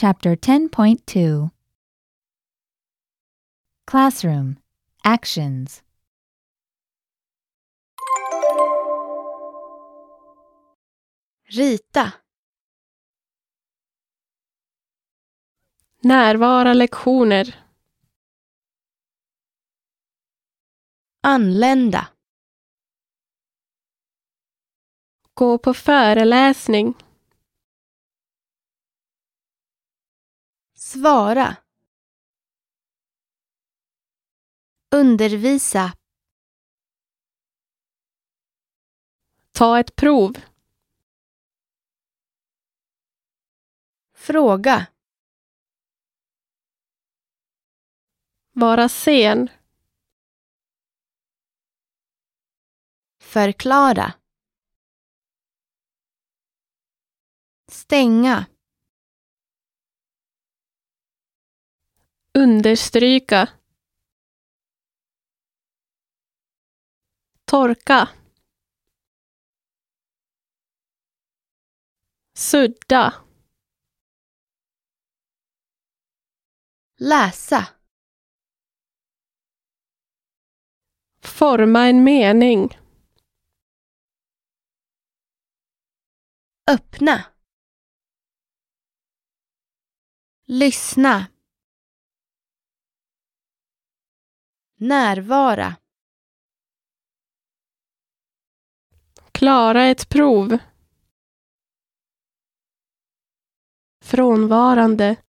Chapter 10.2 Classroom Actions. Rita. Närvara lektioner. Anlända. Gå på föreläsning. Svara. Undervisa. Ta ett prov. Fråga. Vara sen. Förklara. Stänga. Understryka. Torka. Sudda. Läsa. Forma en mening. Öppna. Lyssna. Närvara. Klara ett prov. Frånvarande.